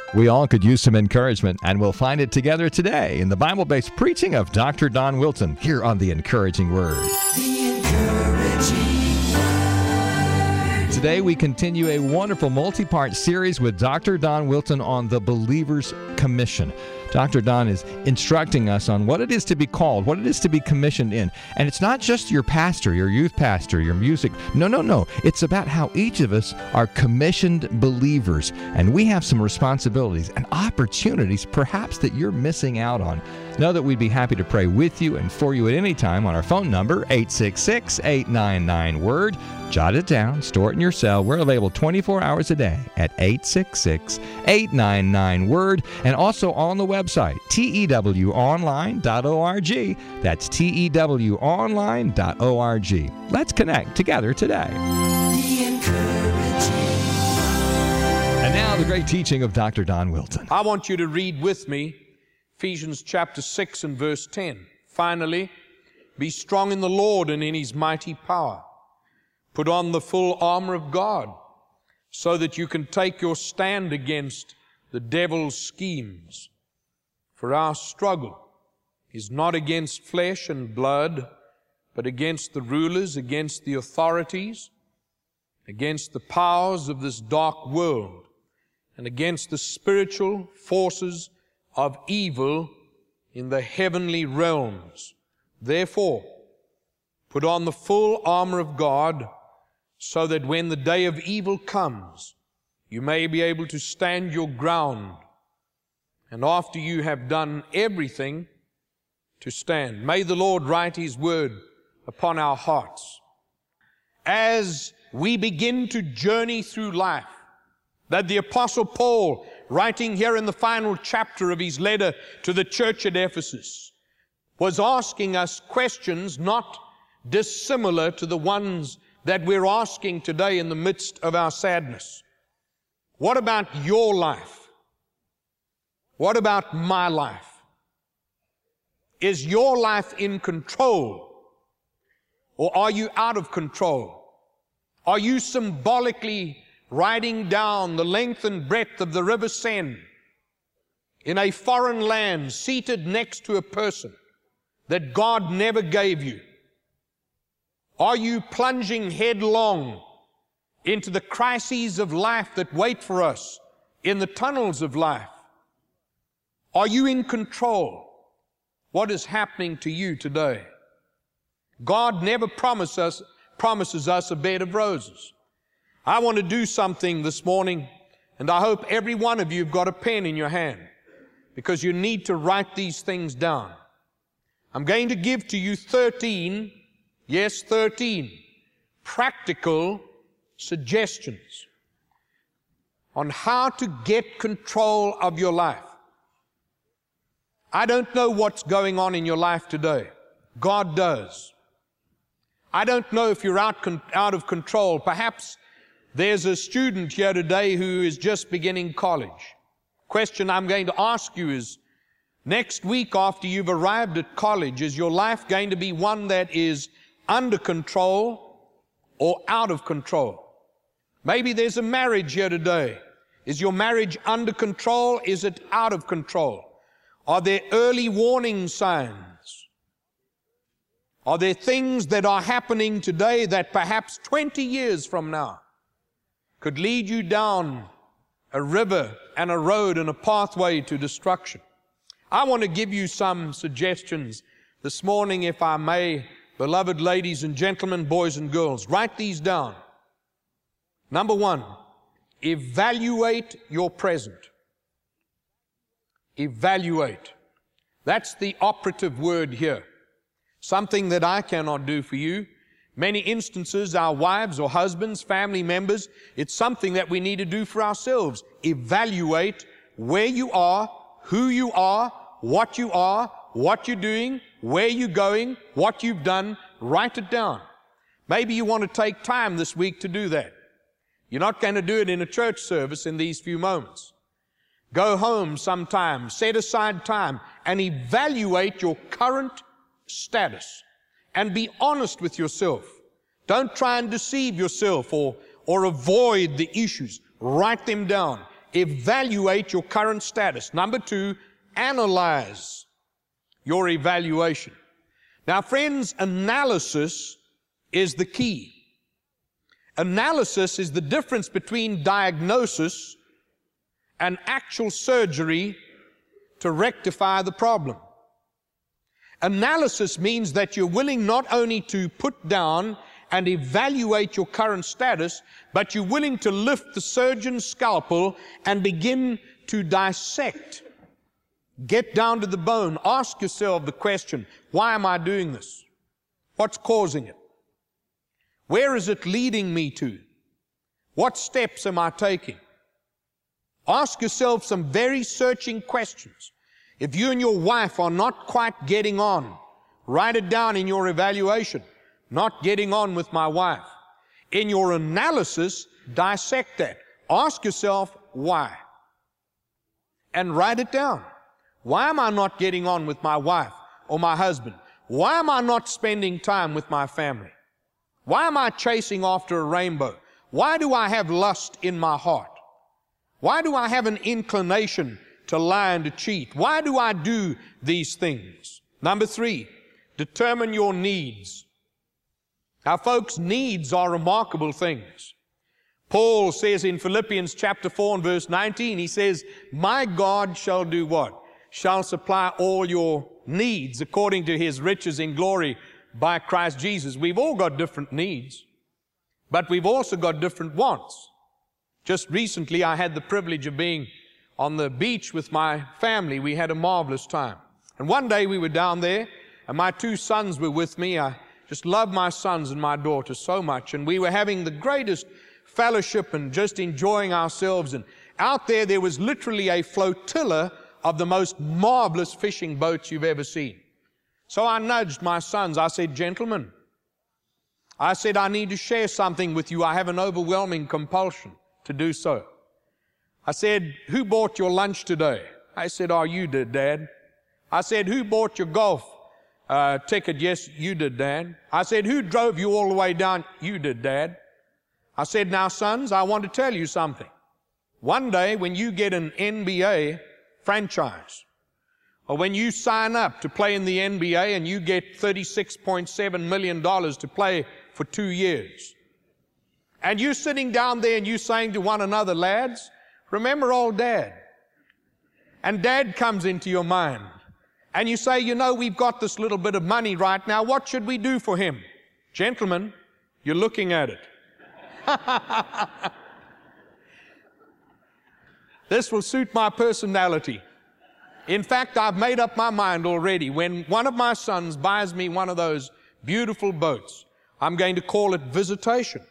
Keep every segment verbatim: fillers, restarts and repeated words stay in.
We all could use some encouragement, and we'll find it together today in the Bible-based preaching of Doctor Don Wilson here on The Encouraging Word. The Encouraging Word. Today we continue a wonderful multi-part series with Doctor Don Wilson on the Believer's Commission. Doctor Don is instructing us on what it is to be called, what it is to be commissioned in. And it's not just your pastor, your youth pastor, your music. No, no, no. It's about how each of us are commissioned believers. And we have some responsibilities and opportunities perhaps that you're missing out on. Know that we'd be happy to pray with you and for you at any time on our phone number, eight six six, eight nine nine, WORD. Jot it down, store it in your cell. We're available twenty-four hours a day at eight six six, eight nine nine, WORD, and also on the website, T E W online dot org. That's T E W online dot org. Let's connect together today. The Encouraging. And now the great teaching of Doctor Don Wilson. I want you to read with me Ephesians chapter six and verse ten. Finally, be strong in the Lord and in His mighty power. Put on the full armor of God so that you can take your stand against the devil's schemes. For our struggle is not against flesh and blood, but against the rulers, against the authorities, against the powers of this dark world, and against the spiritual forces of evil in the heavenly realms. Therefore, put on the full armor of God, so that when the day of evil comes, you may be able to stand your ground, and after you have done everything, to stand. May the Lord write His word upon our hearts. As we begin to journey through life, that the Apostle Paul, writing here in the final chapter of his letter to the church at Ephesus, was asking us questions not dissimilar to the ones that we're asking today in the midst of our sadness. What about your life? What about my life? Is your life in control, or are you out of control? Are you symbolically riding down the length and breadth of the River Seine in a foreign land, seated next to a person that God never gave you? Are you plunging headlong into the crises of life that wait for us in the tunnels of life? Are you in control? What is happening to you today? God never promised us, promises us a bed of roses. I want to do something this morning, and I hope every one of you have got a pen in your hand, because you need to write these things down. I'm going to give to you thirteen Yes, thirteen practical suggestions on how to get control of your life. I don't know what's going on in your life today. God does. I don't know if you're out, con- out of control. Perhaps there's a student here today who is just beginning college. Question I'm going to ask you is, next week after you've arrived at college, is your life going to be one that is under control or out of control? Maybe there's a marriage here today. Is your marriage under control? Is it out of control? Are there early warning signs? Are there things that are happening today that perhaps twenty years from now could lead you down a river and a road and a pathway to destruction? I want to give you some suggestions this morning, if I may. Beloved ladies and gentlemen, boys and girls, write these down. Number one, evaluate your present. Evaluate. That's the operative word here. Something that I cannot do for you. Many instances, our wives or husbands, family members, it's something that we need to do for ourselves. Evaluate where you are, who you are, what you are, what you're doing, where you're going, what you've done. Write it down. Maybe you want to take time this week to do that. You're not going to do it in a church service in these few moments. Go home sometime, set aside time, and evaluate your current status. And be honest with yourself. Don't try and deceive yourself or, or avoid the issues. Write them down. evaluate your current status. Number two, analyze your evaluation. Now, friends, analysis is the key. Analysis is the difference between diagnosis and actual surgery to rectify the problem. Analysis means that you're willing not only to put down and evaluate your current status, but you're willing to lift the surgeon's scalpel and begin to dissect. Get down to the bone. Ask yourself the question, why am I doing this? What's causing it? Where is it leading me to? What steps am I taking? Ask yourself some very searching questions. If you and your wife are not quite getting on, write it down in your evaluation. Not getting on with my wife. In your analysis, dissect that. Ask yourself why. And write it down. Why am I not getting on with my wife or my husband? Why am I not spending time with my family? Why am I chasing after a rainbow? Why do I have lust in my heart? Why do I have an inclination to lie and to cheat? Why do I do these things? Number three, determine your needs. Now, folks, needs are remarkable things. Paul says in Philippians chapter four and verse nineteen, he says, my God shall do what? Shall supply all your needs according to His riches in glory by Christ Jesus. We've all got different needs, but we've also got different wants. Just recently, I had the privilege of being on the beach with my family. We had a marvelous time. And one day we were down there, and my two sons were with me. I just love my sons and my daughter so much. And we were having the greatest fellowship and just enjoying ourselves. And out there, there was literally a flotilla of the most marvelous fishing boats you've ever seen. So I nudged my sons. I said, gentlemen, I said, I need to share something with you. I have an overwhelming compulsion to do so. I said, who bought your lunch today? I said, oh, you did, Dad. I said, who bought your golf uh, ticket? Yes, you did, Dad. I said, who drove you all the way down? You did, Dad. I said, now, sons, I want to tell you something. One day when you get an N B A franchise, or when you sign up to play in the N B A and you get thirty-six point seven million dollars to play for two years, and you're sitting down there and you're saying to one another, lads, remember old Dad. And Dad comes into your mind. And you say, you know, we've got this little bit of money right now. What should we do for him? Gentlemen, you're looking at it. This will suit my personality. In fact, I've made up my mind already. When one of my sons buys me one of those beautiful boats, I'm going to call it Visitation.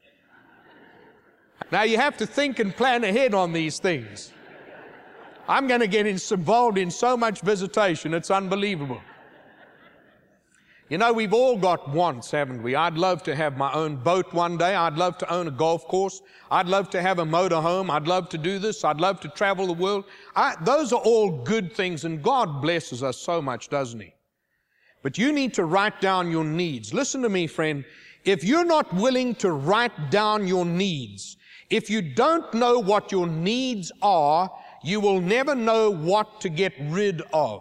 Now, you have to think and plan ahead on these things. I'm going to get involved in so much visitation, it's unbelievable. You know, we've all got wants, haven't we? I'd love to have my own boat one day. I'd love to own a golf course. I'd love to have a motor home. I'd love to do this. I'd love to travel the world. I, those are all good things, and God blesses us so much, doesn't He? But you need to write down your needs. Listen to me, friend. If you're not willing to write down your needs, if you don't know what your needs are, you will never know what to get rid of.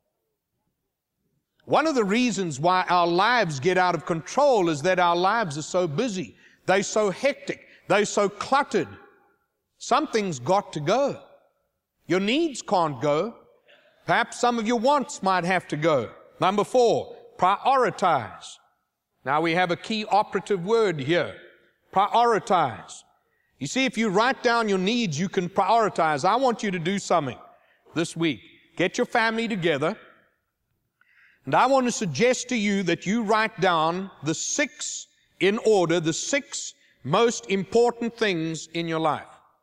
One of the reasons why our lives get out of control is that our lives are so busy. They're so hectic. They're so cluttered. Something's got to go. Your needs can't go. Perhaps some of your wants might have to go. Number four, prioritize. Now we have a key operative word here. Prioritize. You see, if you write down your needs, you can prioritize. I want you to do something this week. Get your family together. And I want to suggest to you that you write down the six in order, the six most important things in your life.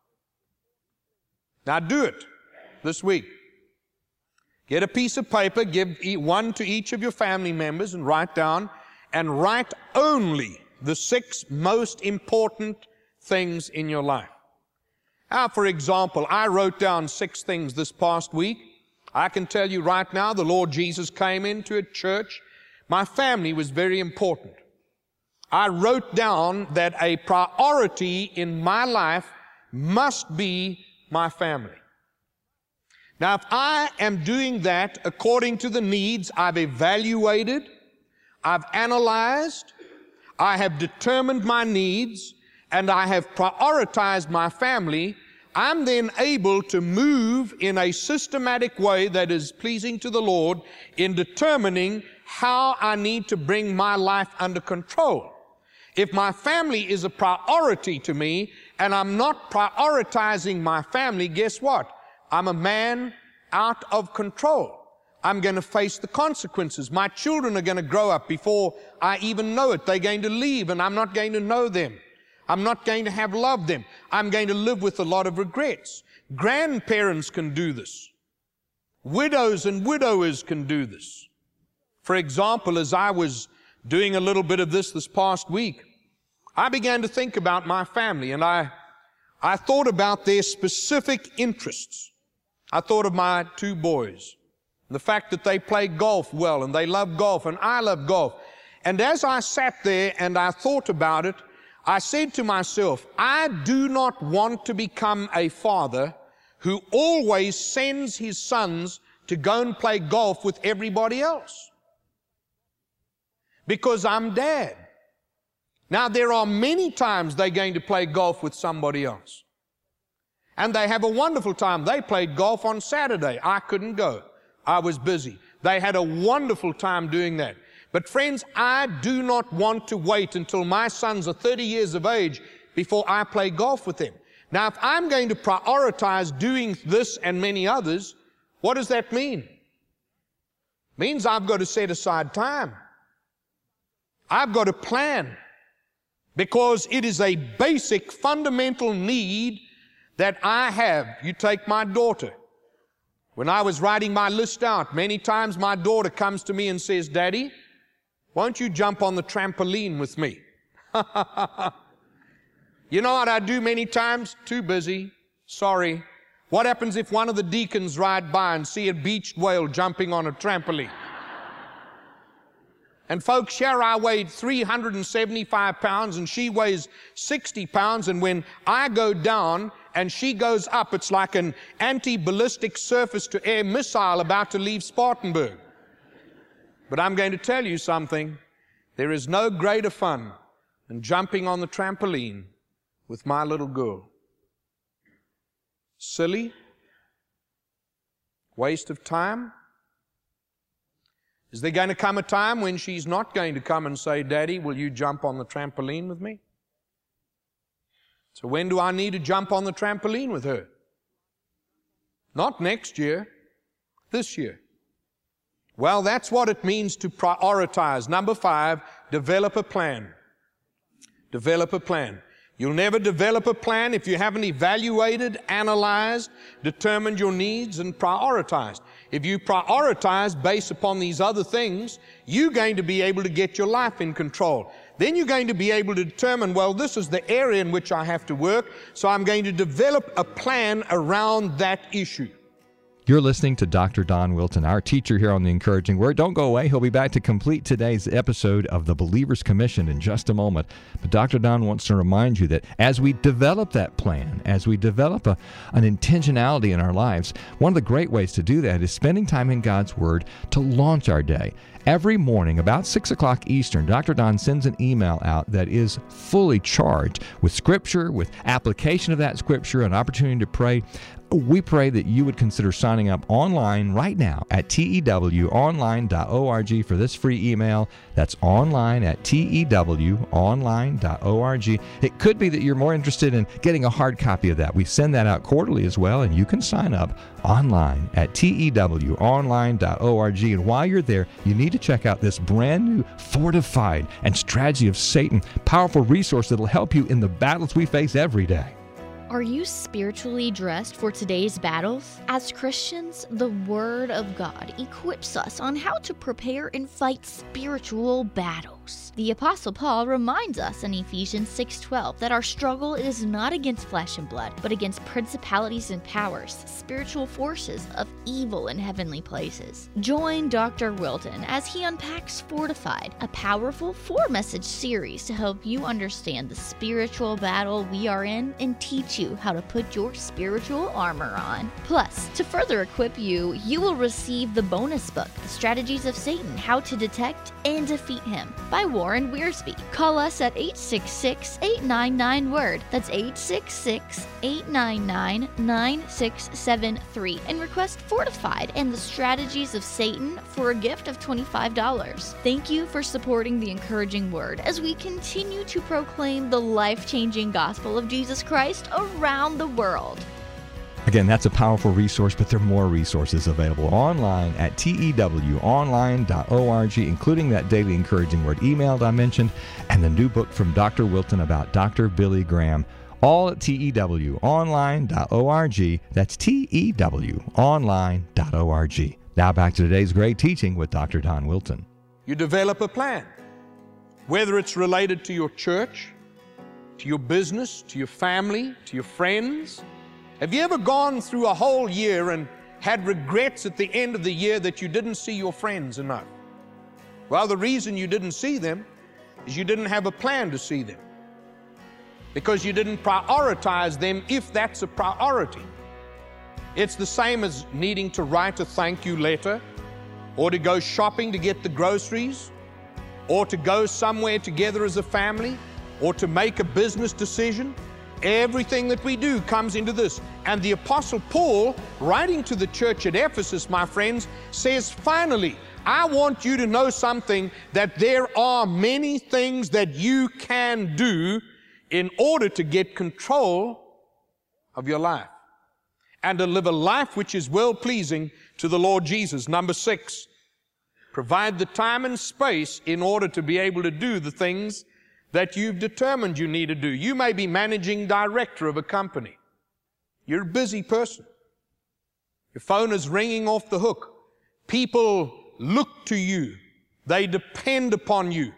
Now do it this week. Get a piece of paper, give one to each of your family members and write down, and write only the six most important things in your life. Now, for example, I wrote down six things this past week. I can tell you right now, the Lord Jesus came into a church. My family was very important. I wrote down that a priority in my life must be my family. Now, if I am doing that according to the needs I've evaluated, I've analyzed, I have determined my needs, and I have prioritized my family, I'm then able to move in a systematic way that is pleasing to the Lord in determining how I need to bring my life under control. If my family is a priority to me and I'm not prioritizing my family, guess what? I'm a man out of control. I'm going to face the consequences. My children are going to grow up before I even know it. They're going to leave and I'm not going to know them. I'm not going to have loved them. I'm going to live with a lot of regrets. Grandparents can do this. Widows and widowers can do this. For example, as I was doing a little bit of this this past week, I began to think about my family, and I, I thought about their specific interests. I thought of my two boys, the fact that they play golf well, and they love golf, and I love golf. And as I sat there and I thought about it, I said to myself, I do not want to become a father who always sends his sons to go and play golf with everybody else, because I'm dad. Now, there are many times they're going to play golf with somebody else, and they have a wonderful time. They played golf on Saturday. I couldn't go. I was busy. They had a wonderful time doing that. But friends, I do not want to wait until my sons are thirty years of age before I play golf with them. Now, if I'm going to prioritize doing this and many others, what does that mean? It means I've got to set aside time. I've got to plan, because it is a basic, fundamental need that I have. You take my daughter. When I was writing my list out, many times my daughter comes to me and says, Daddy, won't you jump on the trampoline with me? You know what I do many times? Too busy. Sorry. What happens if one of the deacons ride by and see a beached whale jumping on a trampoline? And folks, here I weighed three hundred seventy-five pounds and she weighs sixty pounds, and when I go down and she goes up, it's like an anti-ballistic surface-to-air missile about to leave Spartanburg. But I'm going to tell you something. There is no greater fun than jumping on the trampoline with my little girl. Silly? Waste of time? Is there going to come a time when she's not going to come and say, Daddy, will you jump on the trampoline with me? So when do I need to jump on the trampoline with her? Not next year, this year. Well, that's what it means to prioritize. Number five, develop a plan. Develop a plan. You'll never develop a plan if you haven't evaluated, analyzed, determined your needs, and prioritized. If you prioritize based upon these other things, you're going to be able to get your life in control. Then you're going to be able to determine, well, this is the area in which I have to work, so I'm going to develop a plan around that issue. You're listening to Doctor Don Wilton, our teacher here on The Encouraging Word. Don't go away. He'll be back to complete today's episode of The Believer's Commission in just a moment. But Doctor Don wants to remind you that as we develop that plan, as we develop a, an intentionality in our lives, one of the great ways to do that is spending time in God's Word to launch our day. Every morning, about six o'clock Eastern, Doctor Don sends an email out that is fully charged with Scripture, with application of that Scripture, an opportunity to pray. We pray that you would consider signing up online right now at T E W online dot org for this free email. That's online at T E W online dot org. It could be that you're more interested in getting a hard copy of that. We send that out quarterly as well, and you can sign up online at T E W online dot org. And while you're there, you need to check out this brand new Fortified and Strategy of Satan, powerful resource that will help you in the battles we face every day. Are you spiritually dressed for today's battles? As Christians, the Word of God equips us on how to prepare and fight spiritual battles. battles. The Apostle Paul reminds us in Ephesians six twelve that our struggle is not against flesh and blood, but against principalities and powers, spiritual forces of evil in heavenly places. Join Doctor Wilton as he unpacks Fortified, a powerful four-message series to help you understand the spiritual battle we are in and teach you how to put your spiritual armor on. Plus, to further equip you, you will receive the bonus book, The Strategies of Satan, How to Detect and Defeat Him, by Warren Wiersbe. Call us at eight six six, eight nine nine, WORD. That's eight six six, eight nine nine, nine six seven three and request Fortified and the Strategies of Satan for a gift of twenty-five dollars. Thank you for supporting the Encouraging Word as we continue to proclaim the life-changing gospel of Jesus Christ around the world. Again, that's a powerful resource, but there are more resources available online at T E W online dot org, including that daily Encouraging Word email that I mentioned and the new book from Doctor Wilton about Doctor Billy Graham, all at T E W online dot org. That's T E W online dot org. Now back to today's great teaching with Doctor Don Wilton. You develop a plan, whether it's related to your church, to your business, to your family, to your friends. Have you ever gone through a whole year and had regrets at the end of the year that you didn't see your friends enough? Well, the reason you didn't see them is you didn't have a plan to see them, because you didn't prioritize them if that's a priority. It's the same as needing to write a thank you letter, or to go shopping to get the groceries, or to go somewhere together as a family, or to make a business decision. Everything that we do comes into this. And the Apostle Paul, writing to the church at Ephesus, my friends, says, finally, I want you to know something, that there are many things that you can do in order to get control of your life and to live a life which is well-pleasing to the Lord Jesus. Number six, provide the time and space in order to be able to do the things that you've determined you need to do. You may be managing director of a company. You're a busy person. Your phone is ringing off the hook. People look to you. They depend upon you.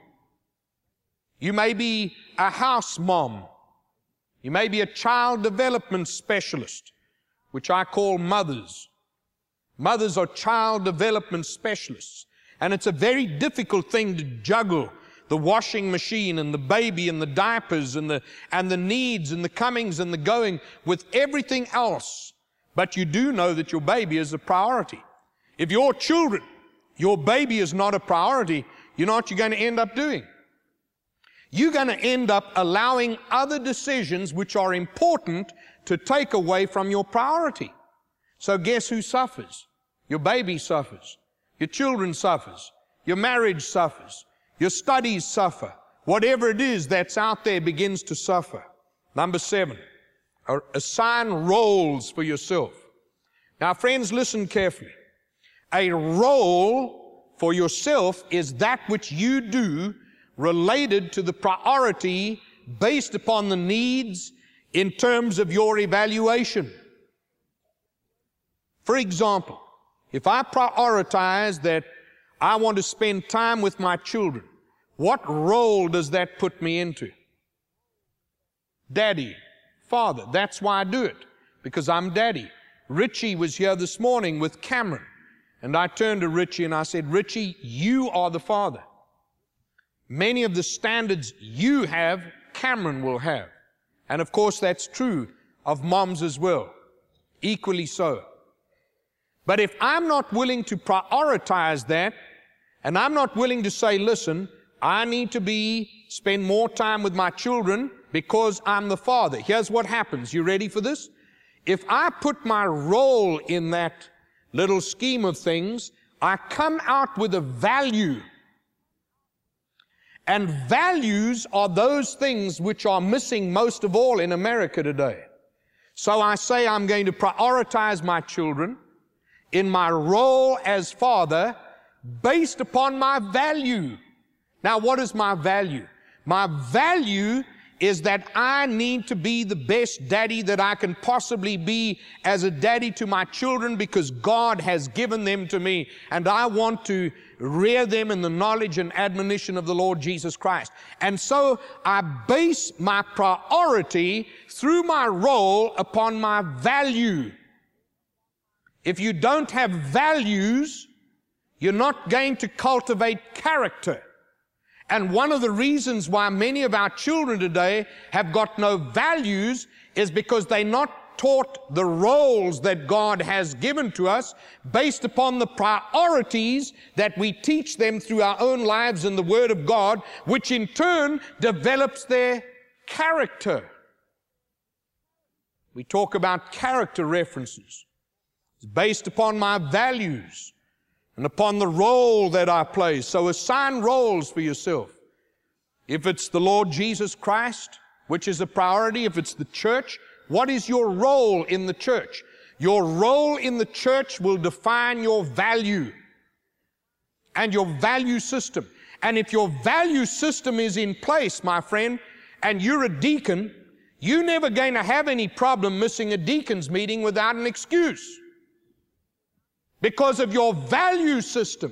You may be a house mom. You may be a child development specialist, which I call mothers. Mothers are child development specialists. And it's a very difficult thing to juggle the washing machine and the baby and the diapers and the, and the needs and the comings and the going with everything else. But you do know that your baby is a priority. If your children, your baby is not a priority, you know what you're going to end up doing? You're going to end up allowing other decisions which are important to take away from your priority. So guess who suffers? Your baby suffers. Your children suffers. Your marriage suffers. Your studies suffer. Whatever it is that's out there begins to suffer. Number seven, assign roles for yourself. Now, friends, listen carefully. A role for yourself is that which you do related to the priority based upon the needs in terms of your evaluation. For example, if I prioritize that I want to spend time with my children, what role does that put me into? Daddy, father. That's why I do it, because I'm daddy. Richie was here this morning with Cameron, and I turned to Richie and I said, Richie, you are the father. Many of the standards you have, Cameron will have. And of course, that's true of moms as well, equally so. But if I'm not willing to prioritize that, and I'm not willing to say, listen, I need to be, spend more time with my children because I'm the father. Here's what happens. You ready for this? If I put my role in that little scheme of things, I come out with a value. And values are those things which are missing most of all in America today. So I say I'm going to prioritize my children in my role as father based upon my value. Now, what is my value? My value is that I need to be the best daddy that I can possibly be as a daddy to my children, because God has given them to me, and I want to rear them in the knowledge and admonition of the Lord Jesus Christ. And so I base my priority through my role upon my value. If you don't have values, you're not going to cultivate character. And one of the reasons why many of our children today have got no values is because they're not taught the roles that God has given to us based upon the priorities that we teach them through our own lives in the Word of God, which in turn develops their character. We talk about character references. It's based upon my values and upon the role that I play. So assign roles for yourself. If it's the Lord Jesus Christ, which is a priority, if it's the church, what is your role in the church? Your role in the church will define your value and your value system. And if your value system is in place, my friend, and you're a deacon, you're never going to have any problem missing a deacon's meeting without an excuse, because of your value system.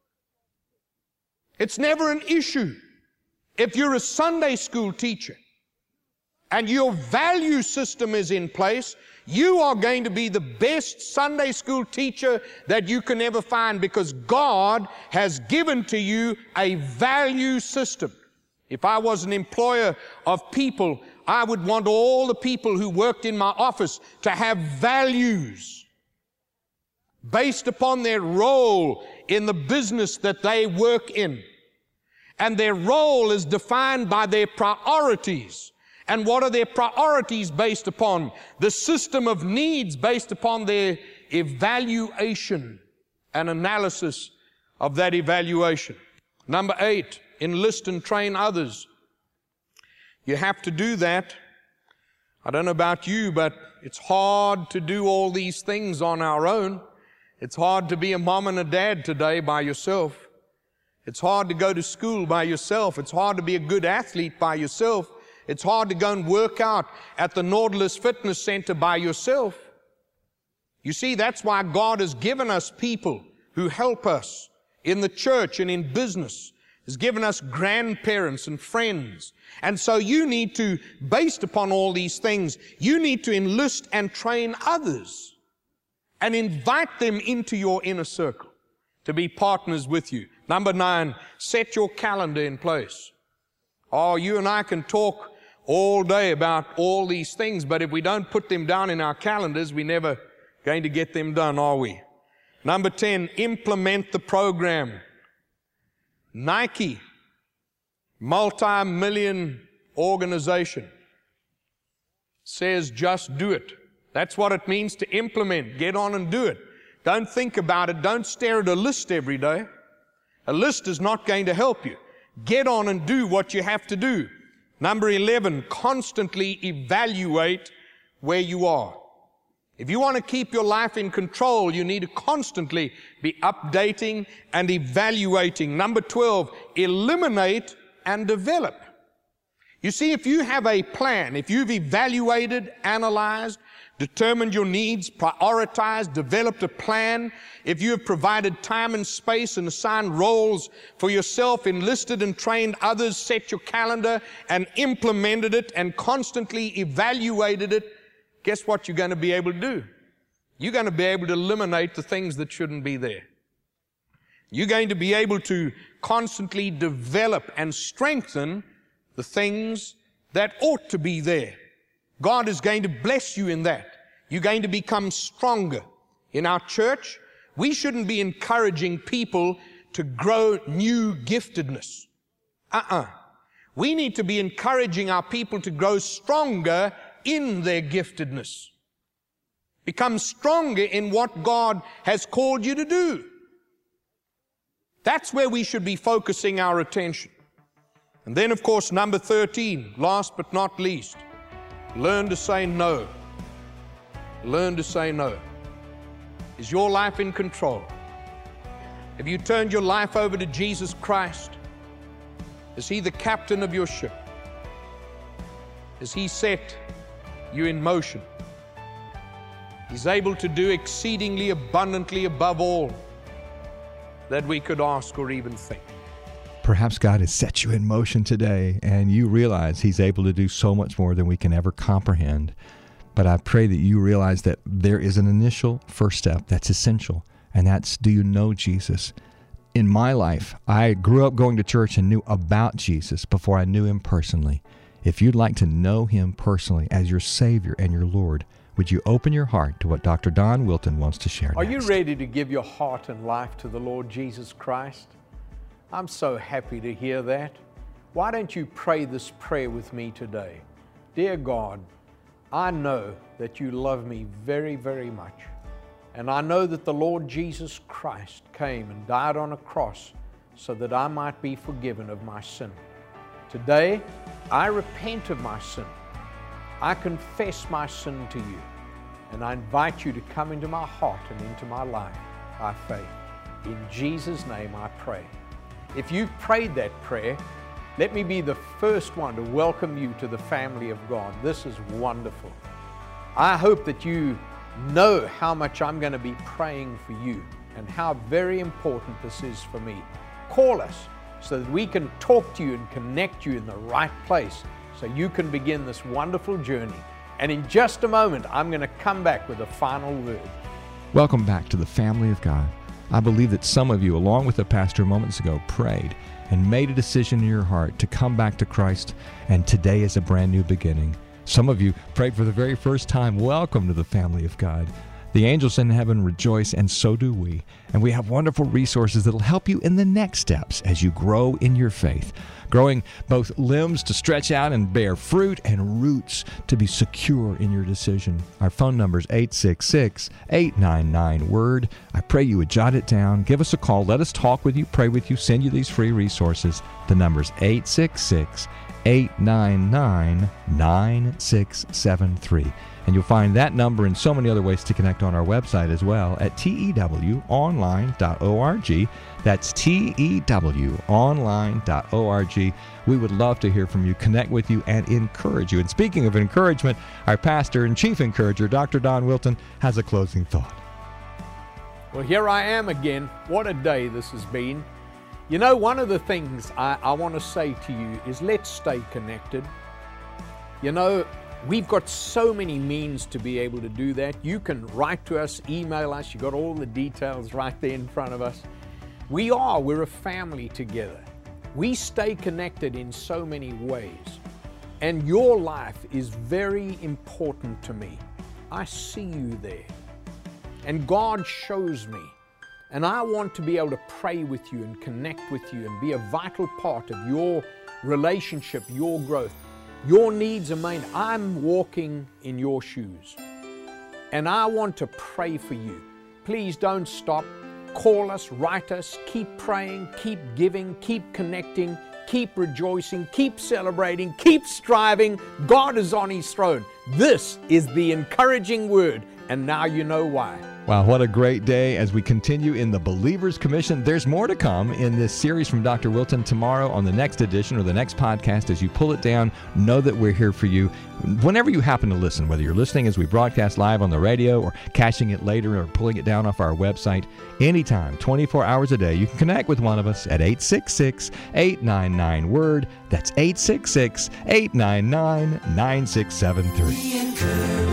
It's never an issue. If you're a Sunday school teacher and your value system is in place, you are going to be the best Sunday school teacher that you can ever find, because God has given to you a value system. If I was an employer of people, I would want all the people who worked in my office to have values based upon their role in the business that they work in. And their role is defined by their priorities. And what are their priorities based upon? The system of needs based upon their evaluation and analysis of that evaluation. Number eight, enlist and train others. You have to do that. I don't know about you, but it's hard to do all these things on our own. It's hard to be a mom and a dad today by yourself. It's hard to go to school by yourself. It's hard to be a good athlete by yourself. It's hard to go and work out at the Nautilus Fitness Center by yourself. You see, that's why God has given us people who help us in the church and in business. He's given us grandparents and friends. And so you need to, based upon all these things, you need to enlist and train others and invite them into your inner circle to be partners with you. Number nine, set your calendar in place. Oh, you and I can talk all day about all these things, but if we don't put them down in our calendars, we're never going to get them done, are we? Number ten, implement the program. Nike, multi-million organization, says just do it. That's what it means to implement. Get on and do it. Don't think about it. Don't stare at a list every day. A list is not going to help you. Get on and do what you have to do. Number eleven, constantly evaluate where you are. If you want to keep your life in control, you need to constantly be updating and evaluating. Number twelve, eliminate and develop. You see, if you have a plan, if you've evaluated, analyzed, determined your needs, prioritized, developed a plan, if you have provided time and space and assigned roles for yourself, enlisted and trained others, set your calendar and implemented it and constantly evaluated it, guess what you're going to be able to do? You're going to be able to eliminate the things that shouldn't be there. You're going to be able to constantly develop and strengthen the things that ought to be there. God is going to bless you in that. You're going to become stronger. In our church, we shouldn't be encouraging people to grow new giftedness. Uh-uh. We need to be encouraging our people to grow stronger in their giftedness. Become stronger in what God has called you to do. That's where we should be focusing our attention. And then, of course, number thirteen, last but not least, learn to say no. Learn to say no. Is your life in control? Have you turned your life over to Jesus Christ? Is He the captain of your ship? as He set you in motion. He's able to do exceedingly abundantly above all that we could ask or even think. Perhaps God has set you in motion today, and you realize He's able to do so much more than we can ever comprehend. But I pray that you realize that there is an initial first step that's essential, and that's, do you know Jesus? In my life, I grew up going to church and knew about Jesus before I knew Him personally. If you'd like to know Him personally as your Savior and your Lord, would you open your heart to what Doctor Don Wilton wants to share Are next? you ready to give your heart and life to the Lord Jesus Christ? I'm so happy to hear that. Why don't you pray this prayer with me today? Dear God, I know that you love me very, very much. And I know that the Lord Jesus Christ came and died on a cross so that I might be forgiven of my sin. Today, I repent of my sin. I confess my sin to you. And I invite you to come into my heart and into my life by faith. In Jesus' name I pray. If you've prayed that prayer, let me be the first one to welcome you to the family of God. This is wonderful. I hope that you know how much I'm going to be praying for you and how very important this is for me. Call us so that we can talk to you and connect you in the right place so you can begin this wonderful journey. And in just a moment, I'm going to come back with a final word. Welcome back to the family of God. I believe that some of you, along with the pastor moments ago, prayed and made a decision in your heart to come back to Christ, and today is a brand new beginning. Some of you prayed for the very first time. Welcome to the family of God. The angels in heaven rejoice, and so do we. And we have wonderful resources that will help you in the next steps as you grow in your faith, growing both limbs to stretch out and bear fruit and roots to be secure in your decision. Our phone number is eight six six, eight nine nine, WORD. I pray you would jot it down. Give us a call. Let us talk with you, pray with you, send you these free resources. The number is eight six six, eight nine nine, nine six seven three. And you'll find that number and so many other ways to connect on our website as well at T E W online dot org. That's T E W online dot org. We would love to hear from you, connect with you, and encourage you. And speaking of encouragement, our pastor and chief encourager, Doctor Don Wilton, has a closing thought. Well, here I am again. What a day this has been. You know, one of the things I, I want to say to you is let's stay connected. You know, we've got so many means to be able to do that. You can write to us, email us. You've got all the details right there in front of us. We are, we're a family together. We stay connected in so many ways. And your life is very important to me. I see you there. And God shows me. And I want to be able to pray with you and connect with you and be a vital part of your relationship, your growth. Your needs are made. I'm walking in your shoes. And I want to pray for you. Please don't stop. Call us, write us, keep praying, keep giving, keep connecting, keep rejoicing, keep celebrating, keep striving. God is on His throne. This is the encouraging word, and now you know why. Wow, what a great day as we continue in the Believer's Commission. There's more to come in this series from Doctor Wilton tomorrow on the next edition or the next podcast. As you pull it down, know that we're here for you. Whenever you happen to listen, whether you're listening as we broadcast live on the radio or catching it later or pulling it down off our website, anytime, twenty-four hours a day, you can connect with one of us at eight six six, eight nine nine, WORD. That's eight six six, eight nine nine, nine six seven three. Be encouraged.